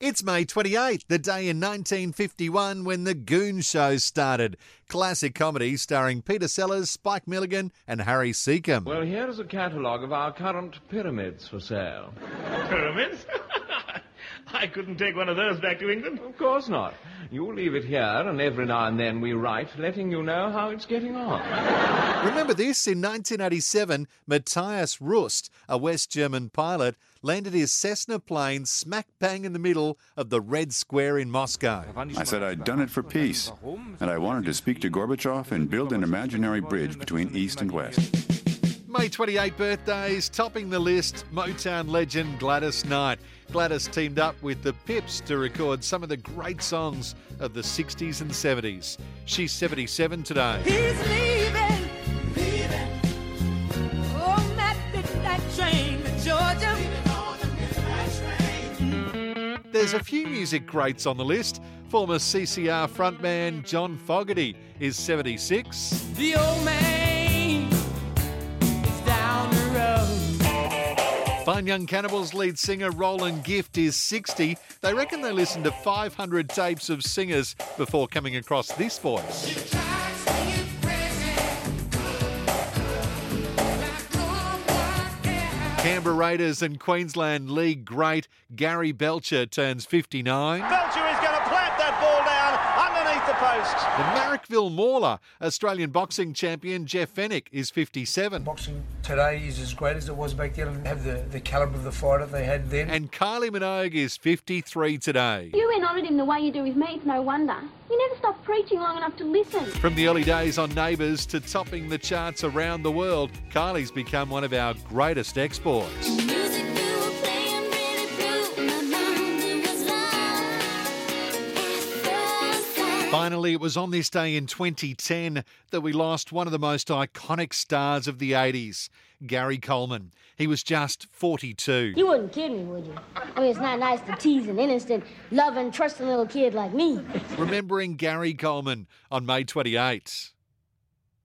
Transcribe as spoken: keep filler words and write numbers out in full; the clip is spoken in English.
It's May twenty-eighth, the day in nineteen fifty-one when The Goon Show started. Classic comedy starring Peter Sellers, Spike Milligan and Harry Seacombe. Well, here is a catalogue of our current pyramids for sale. Pyramids? I couldn't take one of those back to England. Of course not. You leave it here, and every now and then we write, letting you know how it's getting on. Remember this? In nineteen eighty-seven, Matthias Rust, a West German pilot, landed his Cessna plane smack bang in the middle of the Red Square in Moscow. I said I'd done it for peace, and I wanted to speak to Gorbachev and build an imaginary bridge between East and West. May twenty-eight birthdays, topping the list, Motown legend Gladys Knight. Gladys teamed up with the Pips to record some of the great songs of the sixties and seventies. She's seventy-seven today. He's leaving, leaving on that midnight train to Georgia. There's a few music greats on the list. Former C C R frontman John Fogerty is seventy-six. The old man is down the road. Fine Young Cannibals lead singer Roland Gift is sixty. They reckon they listened to five hundred tapes of singers before coming across this voice. Canberra Raiders and Queensland League great Gary Belcher turns fifty-nine. Belcher is going to plant that ball down underneath the post. The Marrickville Mauler Australian boxing champion Jeff Fennick is fifty-seven. Boxing today is as great as it was back then and have the, the calibre of the fighter they had then. And Kylie Minogue is fifty-three today. You went on at him the way you do with me, it's no wonder. You never stop preaching long enough to listen. From the early days on Neighbours to topping the charts around the world, Kylie's become one of our greatest exports. Finally, it was on this day in twenty ten that we lost one of the most iconic stars of the eighties, Gary Coleman. He was just forty-two. You wouldn't kid me, would you? I mean, it's not nice to tease an innocent, loving, trusting little kid like me. Remembering Gary Coleman on May twenty-eighth.